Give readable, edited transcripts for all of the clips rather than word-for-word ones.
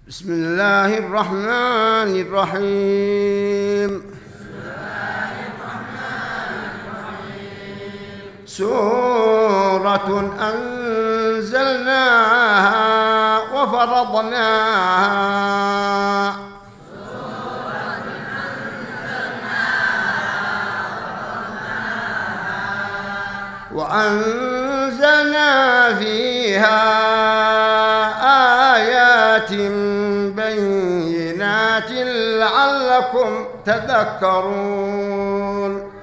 بسم الله الرحمن الرحيم. سورة أنزلناها وفرضناها وأنزلنا فيها آيات بينات لعلكم تذكرون.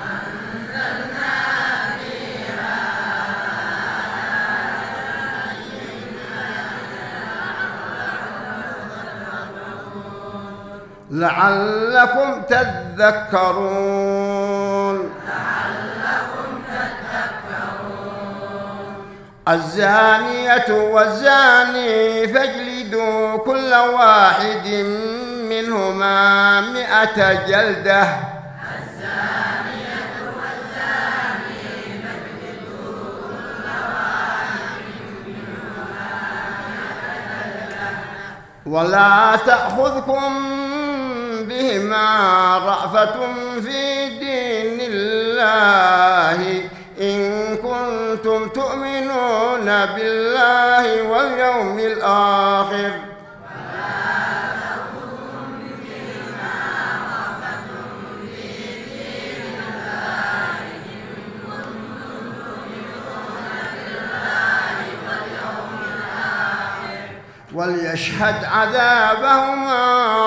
لعلكم تذكرون. الزانية والزاني فاجلدوا كل واحد منهما 100 جلدة. الزانية والزاني فاجلدوا كل واحد منهما 100 جلدة. ولا تأخذكم بهما رأفة في دين الله إن كنتم تؤمنون بالله واليوم الآخر. ولا تأخذكم بهما رأفة في دين الله إن كنتم تؤمنون بالله واليوم الآخر. وليشهد عذابهما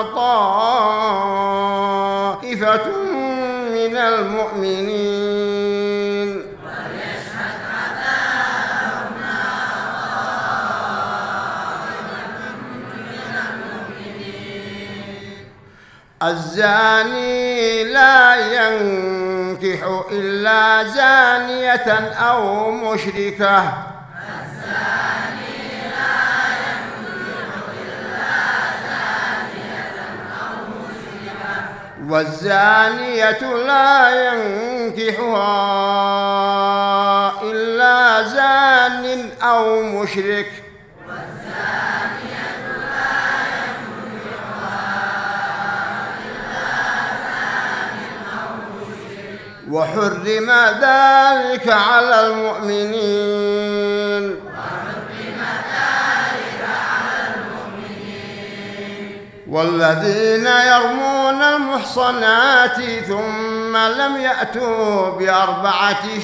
طائفة من المؤمنين. وليشهد عذابهما طائفة من المؤمنين. الزاني لا ينكح إلا زانية أو مشركة. والزانية لا ينكحها إلا زان أو مشرك. والزانية لا ينكحها إلا زان أو مشرك. وحرم ذلك على المؤمنين. والذين يرمون المحصنات ثم لم يأتوا ب4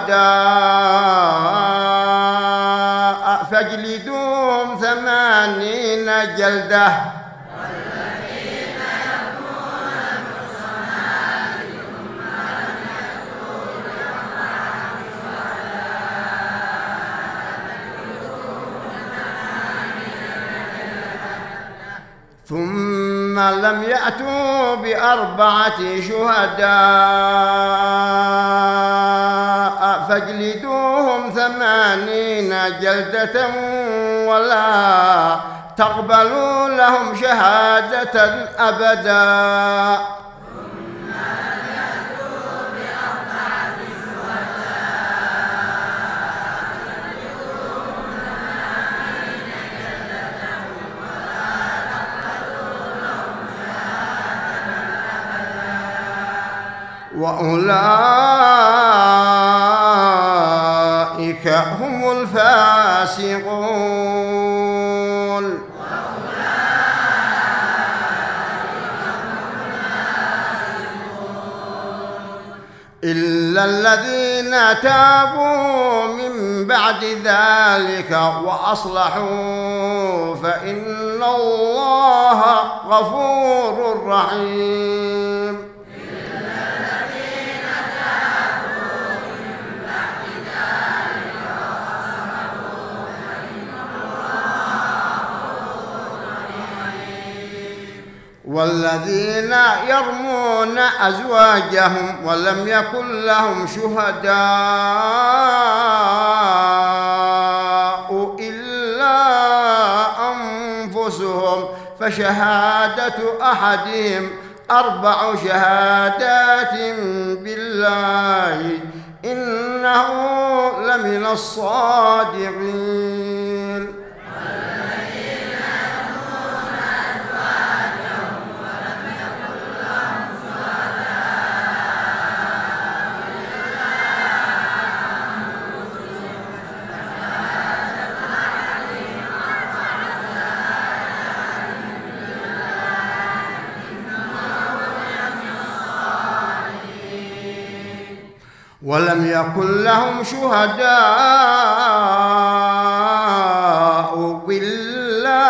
شهداء فاجلدوهم 80 جلدة. والذين يرمون المحصنات ثم لم يأتوا ب4 ثم لم يأتوا ب4 شهداء فاجلدوهم 80 جلدة ولا تقبلوا لهم شهادة أبدا. وأولئك هم الفاسقون. إلا الذين تابوا من بعد ذلك وأصلحوا فإن الله غفور رحيم. والذين يرمون أزواجهم ولم يكن لهم شهداء إلا أنفسهم فشهادة أحدهم 4 شهادات بالله إنه لمن الصادقين. والذين يرمون ولم يكن لهم شهداء إلا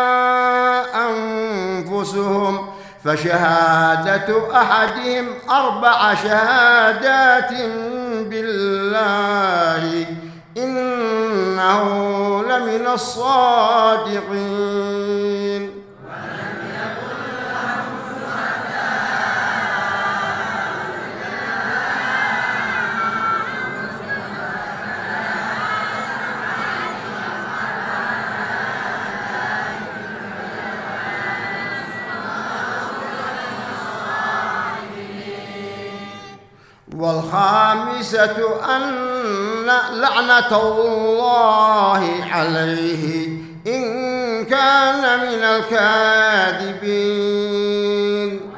أنفسهم فشهادة أحدهم 4 شهادات بالله إنه لمن الصادقين. والخامسة أن لعنة الله عليه إن كان من الكاذبين.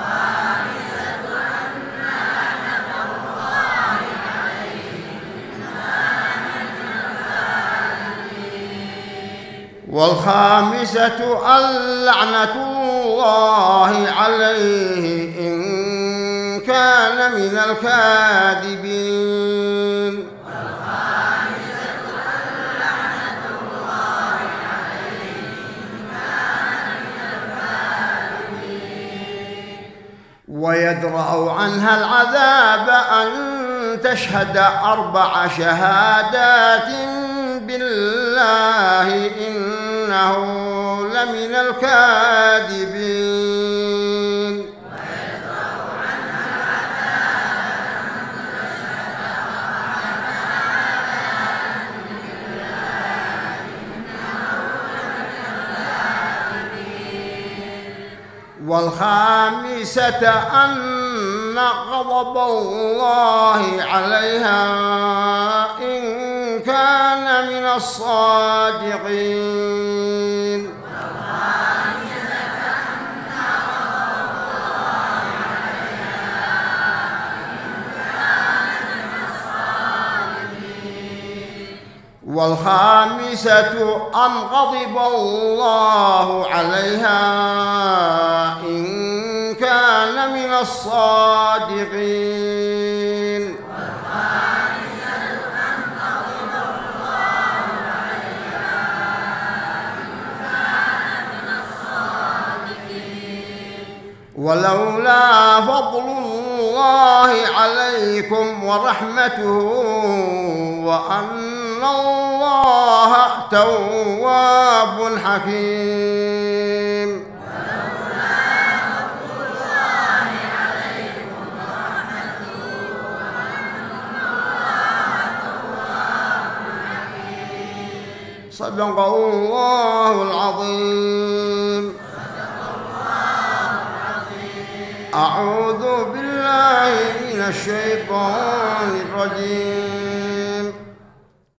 والخامسة أن لعنة الله عليه إن كان من الكاذبين. والخامسة أن لعنة الله عليه إن كان من الكاذبين. ويدرأ عنها العذاب أن تشهد 4 شهادات بالله إنه لمن الكاذبين. والخامسة أن غضب الله عليها إن كان من الصادقين. والخامسة أن غضب الله عليها إن كان من الصادقين. والخامسة أن غضب الله عليها إن كان من الصادقين. ولولا فضل الله عليكم ورحمته وأن الله تواب حكيم. ولولا فضل الله عليكم ورحمته وأن الله تواب حكيم. صدق الله العظيم. أعوذ بالله من الشيطان الرجيم.